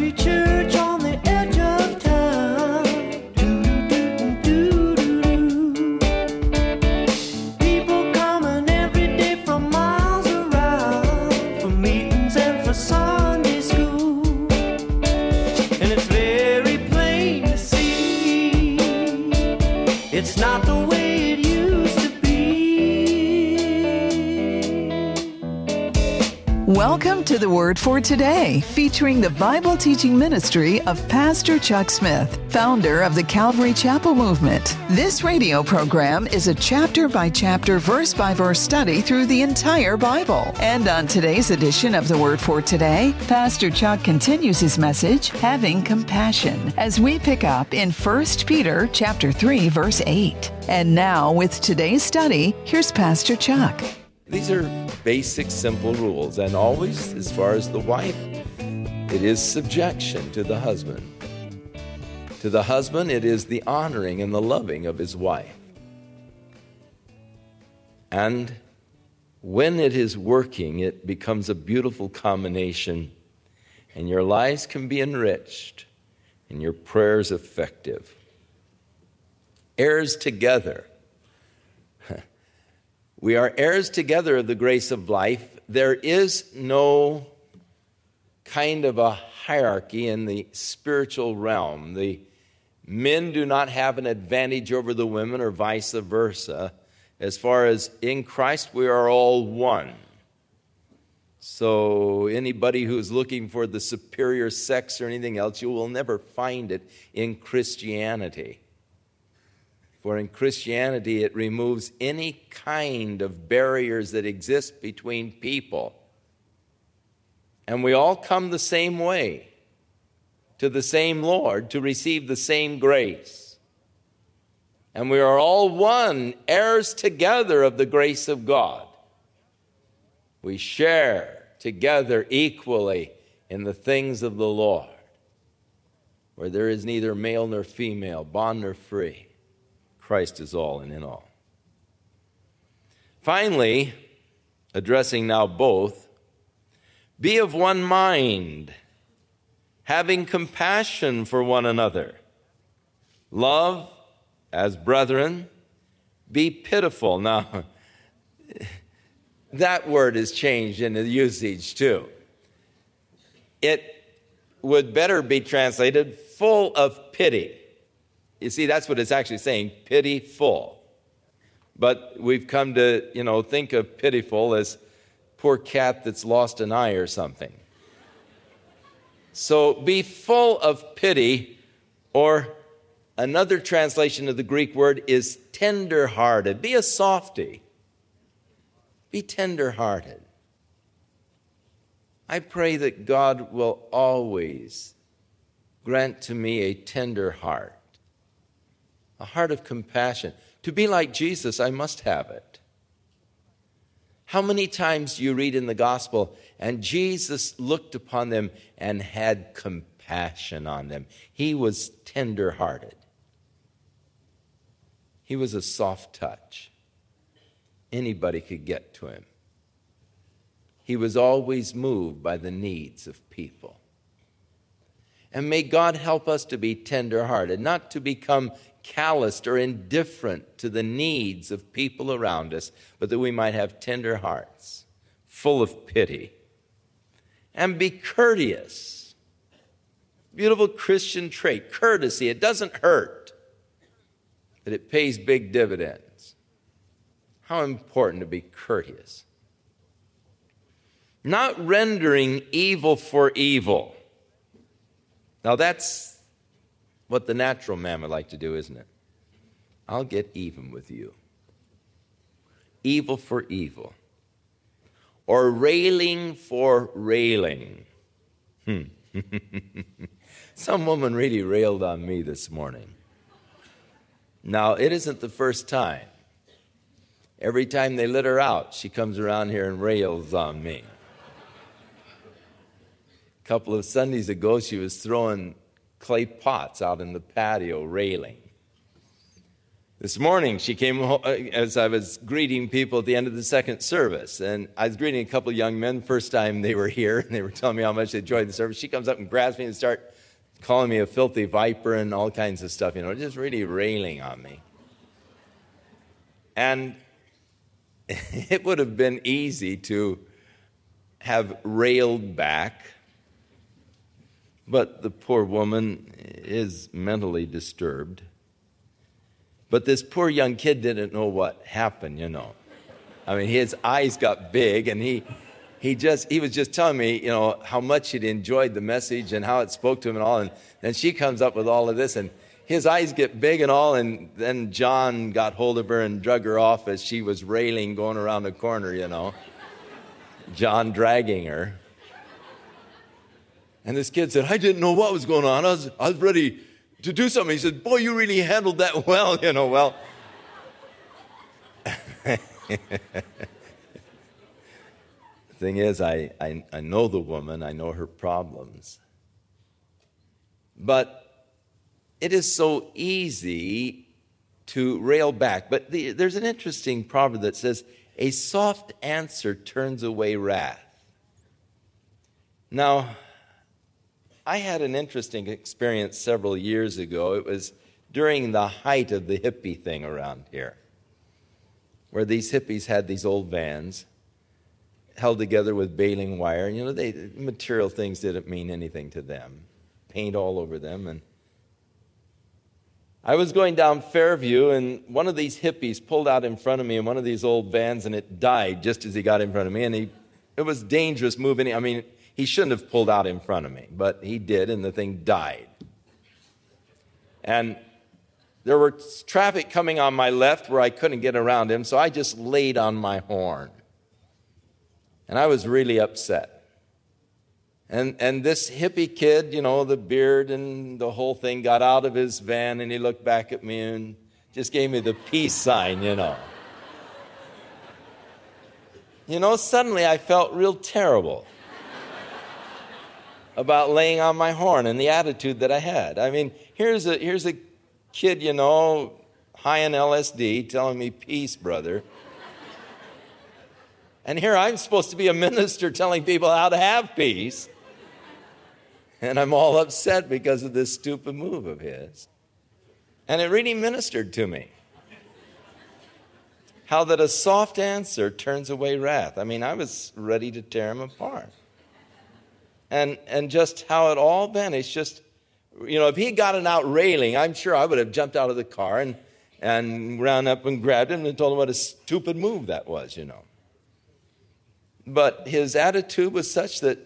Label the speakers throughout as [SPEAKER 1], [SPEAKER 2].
[SPEAKER 1] Country church on the edge of town. Do-do-do-do-do-do. People coming every day from miles around for meetings and for Sunday school. And it's very plain to see it's not the way it used to be.
[SPEAKER 2] Welcome to the Word for Today, featuring the Bible teaching ministry of Pastor Chuck Smith, founder of the Calvary Chapel Movement. This radio program is a chapter-by-chapter, verse-by-verse study through the entire Bible. And on today's edition of the Word for Today, Pastor Chuck continues his message, Having Compassion, as we pick up in 1 Peter chapter 3, verse 8. And now, with today's study, here's Pastor Chuck.
[SPEAKER 3] These are basic, simple rules, and always, as far as the wife, it is subjection to the husband. To the husband, it is the honoring and the loving of his wife. And when it is working, it becomes a beautiful combination, and your lives can be enriched, and your prayers effective. Heirs together. We are heirs together of the grace of life. There is no kind of a hierarchy in the spiritual realm. The men do not have an advantage over the women or vice versa. As far as in Christ, we are all one. So anybody who's looking for the superior sex or anything else, you will never find it in Christianity. For in Christianity, it removes any kind of barriers that exist between people. And we all come the same way, to the same Lord, to receive the same grace. And we are all one, heirs together of the grace of God. We share together equally in the things of the Lord, where there is neither male nor female, bond nor free. Christ is all and in all. Finally, addressing now both, be of one mind, having compassion for one another. Love as brethren, be pitiful. Now, that word is changed in the usage too. It would better be translated full of pity. You see, that's what it's actually saying, pitiful. But we've come to, think of pitiful as poor cat that's lost an eye or something. So be full of pity, or another translation of the Greek word is tender-hearted. Be a softy. Be tender-hearted. I pray that God will always grant to me a tender heart. A heart of compassion. To be like Jesus, I must have it. How many times do you read in the gospel, and Jesus looked upon them and had compassion on them? He was tender-hearted. He was a soft touch. Anybody could get to him. He was always moved by the needs of people. And may God help us to be tender-hearted, not to become calloused or indifferent to the needs of people around us, but that we might have tender hearts, full of pity. And be courteous. Beautiful Christian trait, courtesy. It doesn't hurt, but it pays big dividends. How important to be courteous. Not rendering evil for evil. Now that's what the natural man would like to do, isn't it? I'll get even with you. Evil for evil. Or railing for railing. Some woman really railed on me this morning. Now, it isn't the first time. Every time they let her out, she comes around here and rails on me. A couple of Sundays ago, she was throwing clay pots out in the patio railing. This morning, she came as I was greeting people at the end of the second service. And I was greeting a couple of young men, first time they were here, and they were telling me how much they enjoyed the service. She comes up and grabs me and starts calling me a filthy viper and all kinds of stuff, just really railing on me. And it would have been easy to have railed back, but the poor woman is mentally disturbed. But this poor young kid didn't know what happened, I mean, his eyes got big, and he was just telling me, how much he'd enjoyed the message and how it spoke to him and all. And then she comes up with all of this, and his eyes get big and all. And then John got hold of her and drug her off as she was railing, going around the corner, John dragging her. And this kid said, I didn't know what was going on. I was ready to do something. He said, boy, you really handled that well, well. The thing is, I know the woman, I know her problems. But it is so easy to rail back. But there's an interesting proverb that says, a soft answer turns away wrath. Now, I had an interesting experience several years ago. It was during the height of the hippie thing around here, where these hippies had these old vans held together with baling wire. Material things didn't mean anything to them. Paint all over them. And I was going down Fairview, and one of these hippies pulled out in front of me in one of these old vans, and it died just as he got in front of me. And it was dangerous moving. I mean, he shouldn't have pulled out in front of me, but he did, and the thing died. And there was traffic coming on my left where I couldn't get around him, so I just laid on my horn. And I was really upset. And this hippie kid, the beard and the whole thing, got out of his van, and he looked back at me and just gave me the peace sign, Suddenly I felt real terrible about laying on my horn and the attitude that I had. I mean, here's a kid, high in LSD, telling me, peace, brother. And here I'm supposed to be a minister telling people how to have peace. And I'm all upset because of this stupid move of his. And it really ministered to me. How that a soft answer turns away wrath. I mean, I was ready to tear him apart. And just how it all vanished. Just, if he had gotten out railing, I'm sure I would have jumped out of the car and ran up and grabbed him and told him what a stupid move that was, But his attitude was such that,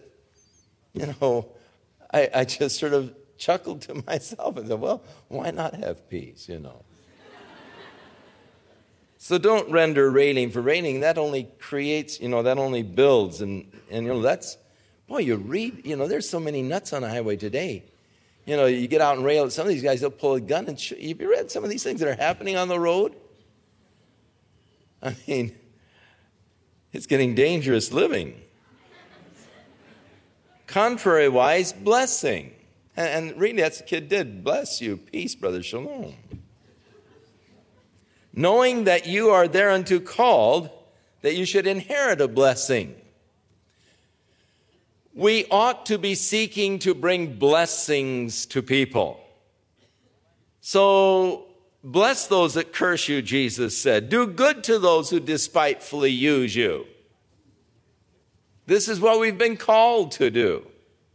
[SPEAKER 3] I just sort of chuckled to myself and said, well, why not have peace, So don't render railing for railing. That only creates, that only builds. And that's, boy, you read, there's so many nuts on the highway today. You get out and rail at some of these guys, they'll pull a gun and shoot. Have you read some of these things that are happening on the road? I mean, it's getting dangerous living. Contrary-wise, blessing. And really, that's what the kid did. Bless you. Peace, brother. Shalom. Knowing that you are thereunto called, that you should inherit a blessing. We ought to be seeking to bring blessings to people. So, bless those that curse you, Jesus said. Do good to those who despitefully use you. This is what we've been called to do.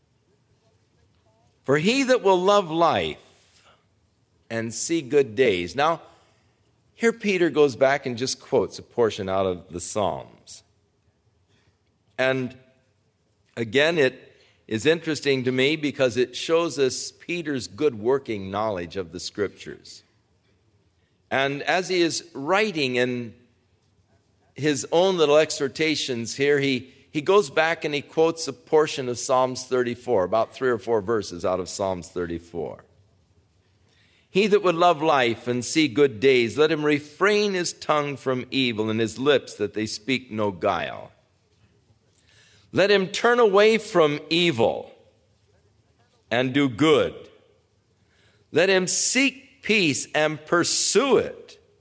[SPEAKER 3] For he that will love life and see good days. Now, here Peter goes back and just quotes a portion out of the Psalms. And again, it is interesting to me because it shows us Peter's good working knowledge of the Scriptures. And as he is writing in his own little exhortations here, he goes back and he quotes a portion of Psalms 34, about 3 or 4 verses out of Psalms 34. He that would love life and see good days, let him refrain his tongue from evil and his lips that they speak no guile. Let him turn away from evil and do good. Let him seek peace and pursue it.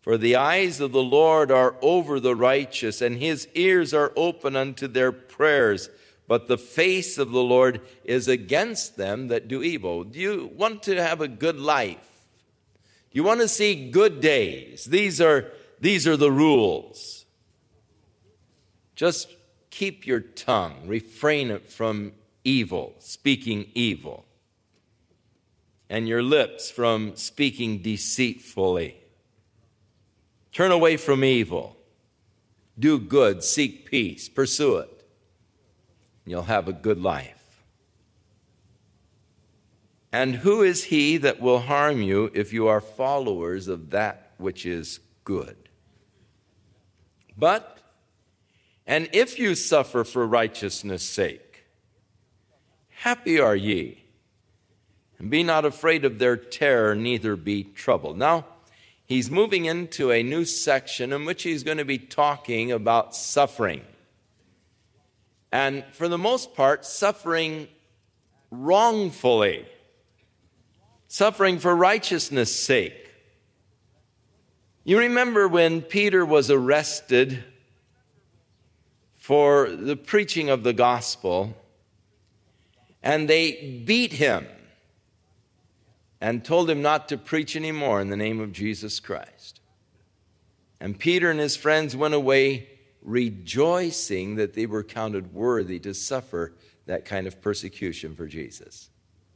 [SPEAKER 3] For the eyes of the Lord are over the righteous, and his ears are open unto their prayers. But the face of the Lord is against them that do evil. Do you want to have a good life? Do you want to see good days? These are the rules. Just keep your tongue, refrain it from evil, speaking evil, and your lips from speaking deceitfully. Turn away from evil. Do good, seek peace, pursue it. You'll have a good life. And who is he that will harm you if you are followers of that which is good? And if you suffer for righteousness' sake, happy are ye, and be not afraid of their terror, neither be troubled. Now, he's moving into a new section in which he's going to be talking about suffering. And for the most part, suffering wrongfully, suffering for righteousness' sake. You remember when Peter was arrested for the preaching of the gospel, and they beat him and told him not to preach anymore in the name of Jesus Christ. And Peter and his friends went away rejoicing that they were counted worthy to suffer that kind of persecution for Jesus.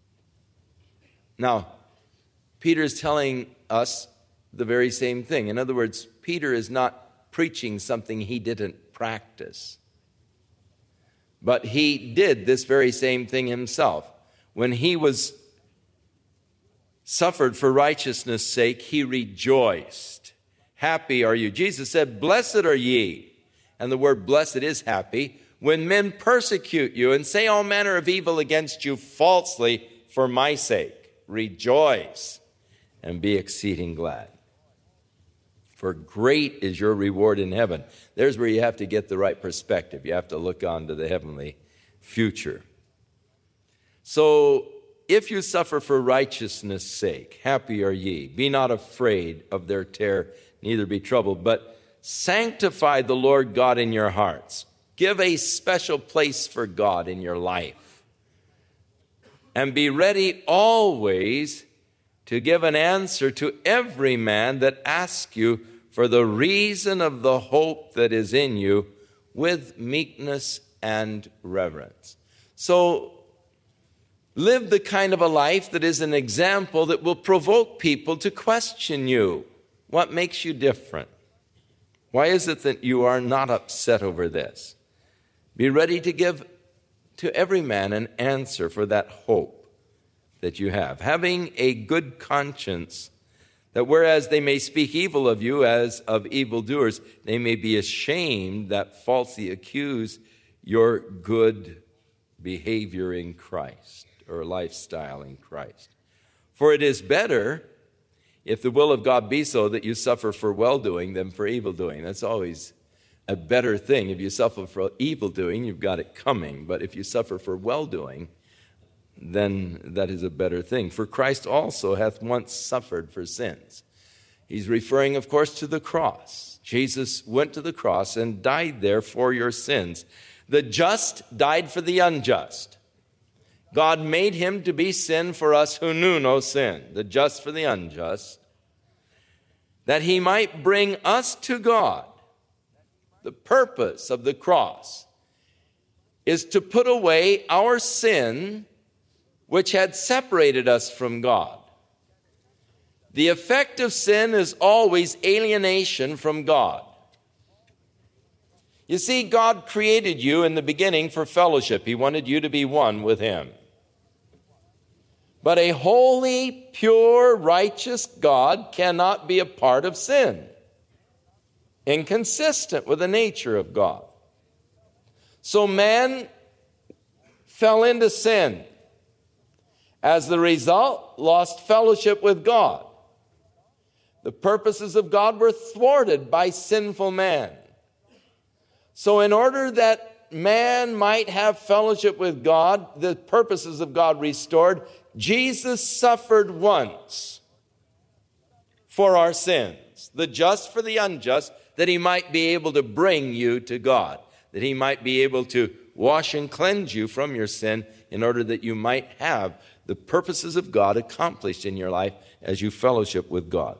[SPEAKER 3] Now, Peter is telling us the very same thing. In other words, Peter is not preaching something he didn't practice. But he did this very same thing himself. When he was suffered for righteousness' sake, he rejoiced. Happy are you. Jesus said, blessed are ye. And the word blessed is happy. When men persecute you and say all manner of evil against you falsely for my sake, rejoice and be exceeding glad. For great is your reward in heaven. There's where you have to get the right perspective. You have to look on to the heavenly future. So, if you suffer for righteousness' sake, happy are ye. Be not afraid of their terror, neither be troubled, but sanctify the Lord God in your hearts. Give a special place for God in your life. And be ready always to give an answer to every man that asks you for the reason of the hope that is in you with meekness and reverence. So, live the kind of a life that is an example that will provoke people to question you. What makes you different? Why is it that you are not upset over this? Be ready to give to every man an answer for that hope that you have. Having a good conscience, that whereas they may speak evil of you as of evildoers, they may be ashamed that falsely accuse your good behavior in Christ, or lifestyle in Christ. For it is better, if the will of God be so, that you suffer for well-doing than for evil-doing. That's always a better thing. If you suffer for evil-doing, you've got it coming. But if you suffer for well-doing, then that is a better thing. For Christ also hath once suffered for sins. He's referring, of course, to the cross. Jesus went to the cross and died there for your sins. The just died for the unjust. God made him to be sin for us who knew no sin, the just for the unjust, that he might bring us to God. The purpose of the cross is to put away our sin, which had separated us from God. The effect of sin is always alienation from God. You see, God created you in the beginning for fellowship. He wanted you to be one with him. But a holy, pure, righteous God cannot be a part of sin, inconsistent with the nature of God. So man fell into sin. As the result, lost fellowship with God. The purposes of God were thwarted by sinful man. So in order that man might have fellowship with God, the purposes of God restored, Jesus suffered once for our sins. the just for the unjust, that he might be able to bring you to God, that he might be able to wash and cleanse you from your sin in order that you might have the purposes of God accomplished in your life as you fellowship with God.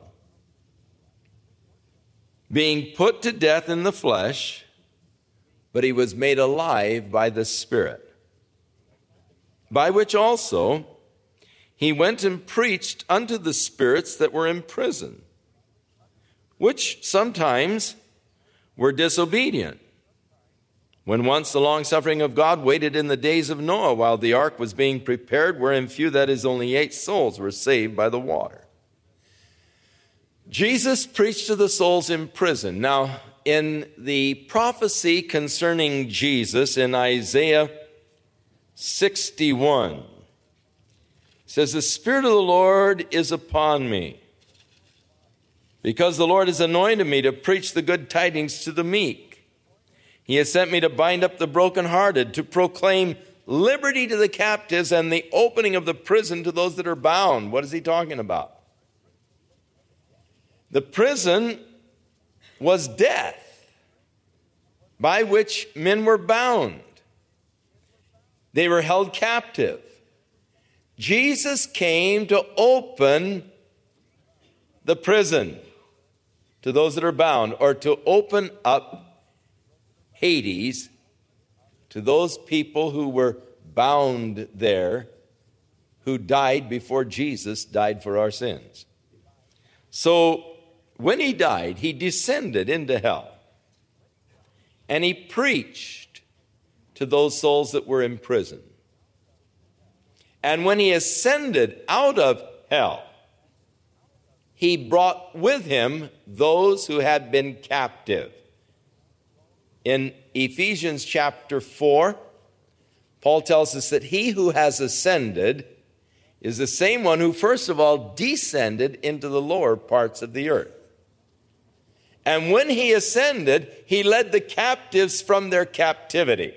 [SPEAKER 3] Being put to death in the flesh, but he was made alive by the Spirit, by which also he went and preached unto the spirits that were in prison, which sometimes were disobedient, when once the long-suffering of God waited in the days of Noah while the ark was being prepared, wherein few, that is, only 8 souls, were saved by the water. Jesus preached to the souls in prison. Now, in the prophecy concerning Jesus in Isaiah 61, it says, "The Spirit of the Lord is upon me, because the Lord has anointed me to preach the good tidings to the meek. He has sent me to bind up the brokenhearted, to proclaim liberty to the captives and the opening of the prison to those that are bound." What is he talking about? The prison was death, by which men were bound. They were held captive. Jesus came to open the prison to those that are bound, or to open up Hades to those people who were bound there, who died before Jesus died for our sins. So when he died, he descended into hell, and he preached to those souls that were in prison. And when he ascended out of hell, he brought with him those who had been captive. In Ephesians chapter 4, Paul tells us that he who has ascended is the same one who first of all descended into the lower parts of the earth. And when he ascended, he led the captives from their captivity.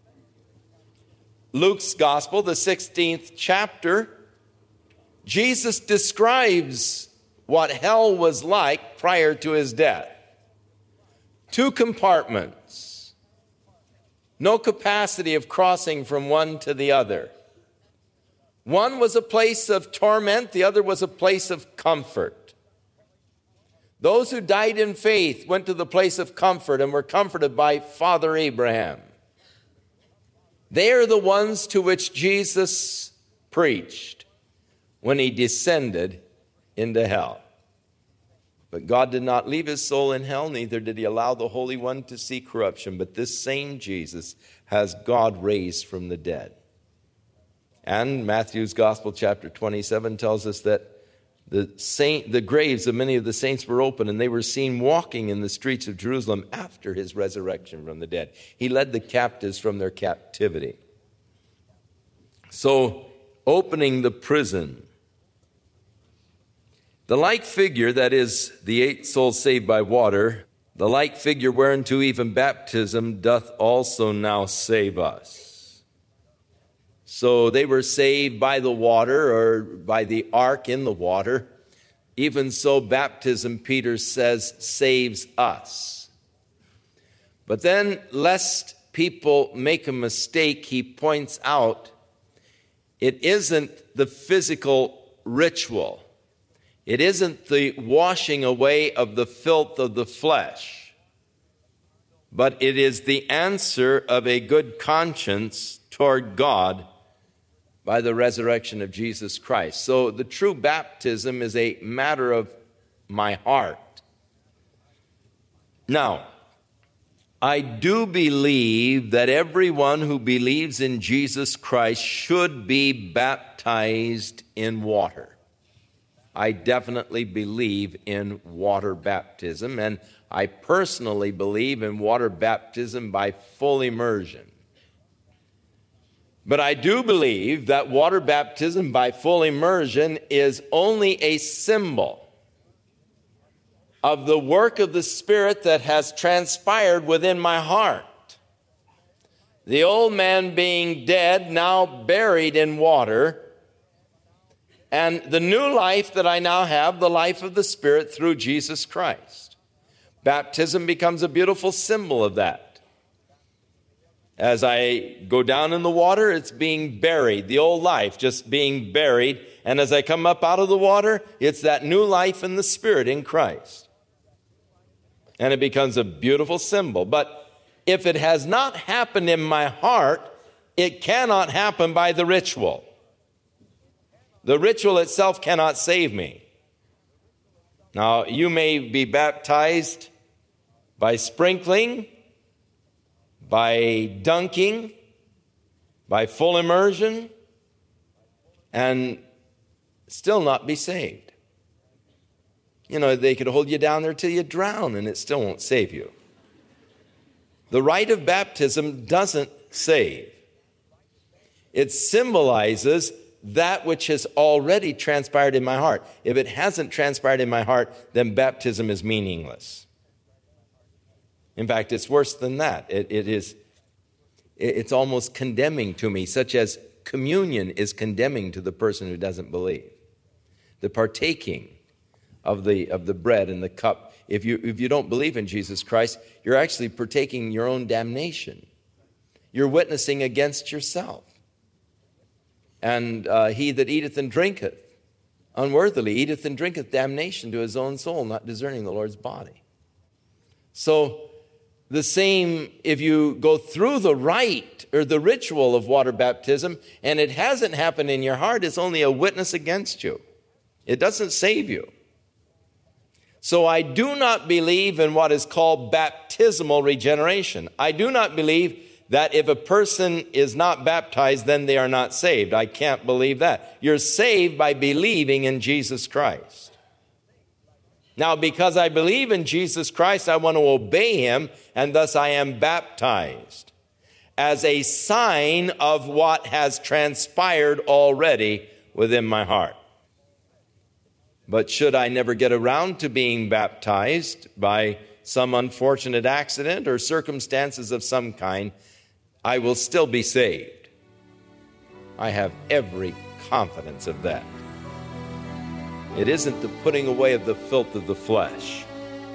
[SPEAKER 3] Luke's gospel, the 16th chapter, Jesus describes what hell was like prior to his death. 2 compartments, no capacity of crossing from one to the other. One was a place of torment, the other was a place of comfort. Those who died in faith went to the place of comfort and were comforted by Father Abraham. They are the ones to which Jesus preached when he descended into hell. But God did not leave his soul in hell, neither did he allow the Holy One to see corruption. But this same Jesus has God raised from the dead. And Matthew's Gospel, chapter 27, tells us that the graves of many of the saints were open, and they were seen walking in the streets of Jerusalem after his resurrection from the dead. He led the captives from their captivity. So, opening the prison. The like figure, that is, the 8 souls saved by water, the like figure whereunto even baptism doth also now save us. So they were saved by the water, or by the ark in the water. Even so, baptism, Peter says, saves us. But then, lest people make a mistake, he points out it isn't the physical ritual. It isn't the washing away of the filth of the flesh, but it is the answer of a good conscience toward God by the resurrection of Jesus Christ. So the true baptism is a matter of my heart. Now, I do believe that everyone who believes in Jesus Christ should be baptized in water. I definitely believe in water baptism, and I personally believe in water baptism by full immersion. But I do believe that water baptism by full immersion is only a symbol of the work of the Spirit that has transpired within my heart. The old man being dead, now buried in water, And the new life that I now have, the life of the Spirit through Jesus Christ. Baptism becomes a beautiful symbol of that. As I go down in the water, it's being buried, the old life just being buried. And as I come up out of the water, it's that new life in the Spirit in Christ. And it becomes a beautiful symbol. But if it has not happened in my heart, it cannot happen by the ritual. The ritual itself cannot save me. Now, you may be baptized by sprinkling, by dunking, by full immersion, and still not be saved. You know, they could hold you down there till you drown, and it still won't save you. The rite of baptism doesn't save. It symbolizes that which has already transpired in my heart. If it hasn't transpired in my heart, then baptism is meaningless. In fact, it's worse than that. It's almost condemning to me, such as communion is condemning to the person who doesn't believe. The partaking of the bread and the cup. If you don't believe in Jesus Christ, you're actually partaking your own damnation. You're witnessing against yourself. And he that eateth and drinketh unworthily eateth and drinketh damnation to his own soul, not discerning the Lord's body. So the same, if you go through the rite or the ritual of water baptism and it hasn't happened in your heart, it's only a witness against you. It doesn't save you. So I do not believe in what is called baptismal regeneration. I do not believe that if a person is not baptized, then they are not saved. I can't believe that. You're saved by believing in Jesus Christ. Now, because I believe in Jesus Christ, I want to obey him, and thus I am baptized as a sign of what has transpired already within my heart. But should I never get around to being baptized by some unfortunate accident or circumstances of some kind, I will still be saved. I have every confidence of that. It isn't the putting away of the filth of the flesh,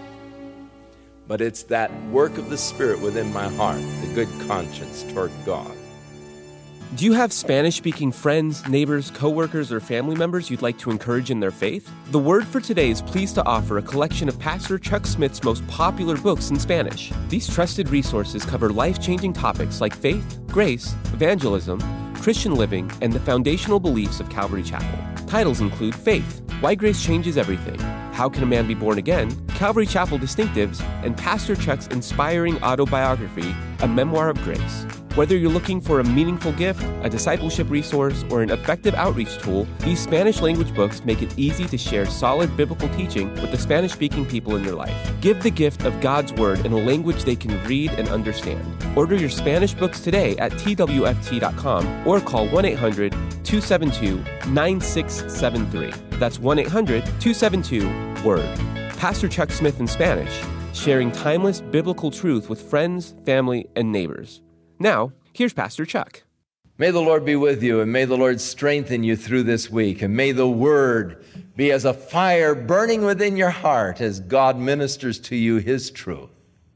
[SPEAKER 3] but it's that work of the Spirit within my heart, the good conscience toward God.
[SPEAKER 4] Do you have Spanish-speaking friends, neighbors, coworkers, or family members you'd like to encourage in their faith? The Word for Today is pleased to offer a collection of Pastor Chuck Smith's most popular books in Spanish. These trusted resources cover life-changing topics like faith, grace, evangelism, Christian living, and the foundational beliefs of Calvary Chapel. Titles include Faith, Why Grace Changes Everything, How Can a Man Be Born Again, Calvary Chapel Distinctives, and Pastor Chuck's inspiring autobiography, A Memoir of Grace. Whether you're looking for a meaningful gift, a discipleship resource, or an effective outreach tool, these Spanish language books make it easy to share solid biblical teaching with the Spanish-speaking people in your life. Give the gift of God's Word in a language they can read and understand. Order your Spanish books today at twft.com or call 1-800-272-9673. That's 1-800-272-WORD. Pastor Chuck Smith in Spanish, sharing timeless biblical truth with friends, family, and neighbors. Now, here's Pastor Chuck.
[SPEAKER 3] May the Lord be with you, and may the Lord strengthen you through this week, and may the Word be as a fire burning within your heart as God ministers to you His truth.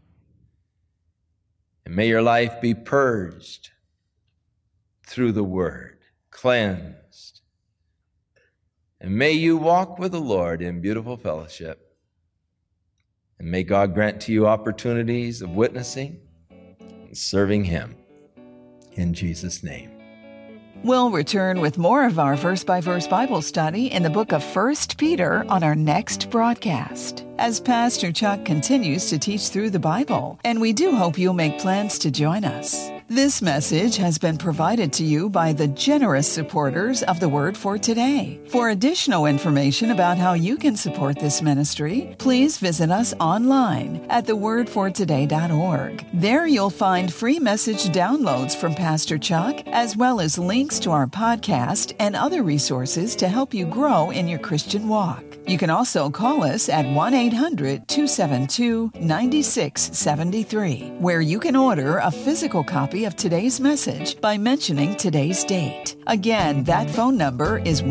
[SPEAKER 3] And may your life be purged through the Word, cleansed. And may you walk with the Lord in beautiful fellowship. And may God grant to you opportunities of witnessing, serving Him. In Jesus' name.
[SPEAKER 2] We'll return with more of our verse-by-verse Bible study in the book of 1 Peter on our next broadcast, as Pastor Chuck continues to teach through the Bible, and we do hope you'll make plans to join us. This message has been provided to you by the generous supporters of the Word for Today. For additional information about how you can support this ministry, please visit us online at thewordfortoday.org. There you'll find free message downloads from Pastor Chuck, as well as links to our podcast and other resources to help you grow in your Christian walk. You can also call us at 1-800-272-9673, where you can order a physical copy copy of today's message by mentioning today's date. Again, that phone number is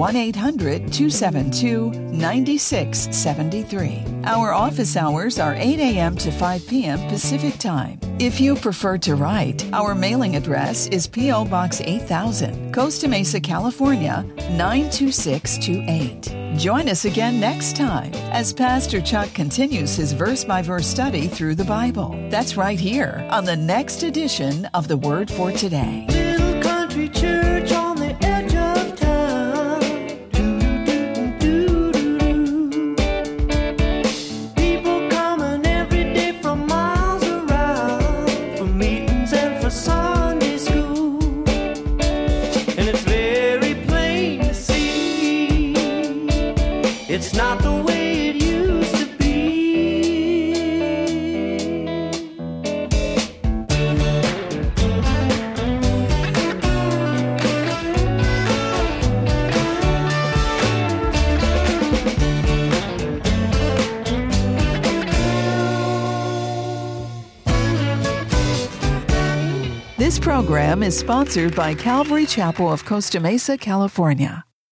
[SPEAKER 2] 1-800-272-9673. Our office hours are 8 a.m. to 5 p.m. Pacific Time. If you prefer to write, our mailing address is P.O. Box 8000, Costa Mesa, California, 92628. Join us again next time as Pastor Chuck continues his verse-by-verse study through the Bible. That's right here on the next edition of The Word for Today.
[SPEAKER 1] Little country church on the edge of town. Do-do-do-do-do-do. People coming every day from miles around for meetings and for Sunday school. And it's very plain to see it's not the way it used to be.
[SPEAKER 2] This program is sponsored by Calvary Chapel of Costa Mesa, California.